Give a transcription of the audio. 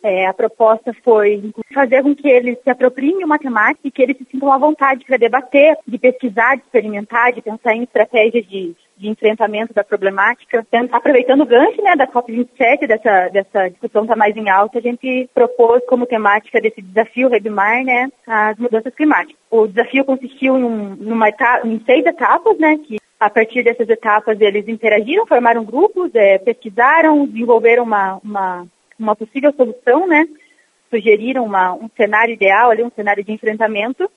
A proposta foi fazer com que eles se apropriem de uma temática e que eles se sintam à vontade para debater, de pesquisar, de experimentar, de pensar em estratégias de enfrentamento da problemática. Aproveitando o gancho, né, da COP27, dessa discussão está mais em alta, a gente propôs como temática desse desafio Rebimar, né, as mudanças climáticas. O desafio consistiu em 6 etapas, né, que a partir dessas etapas eles interagiram, formaram grupos, pesquisaram, desenvolveram uma possível solução, né? Sugeriram um cenário ideal, um cenário de enfrentamento,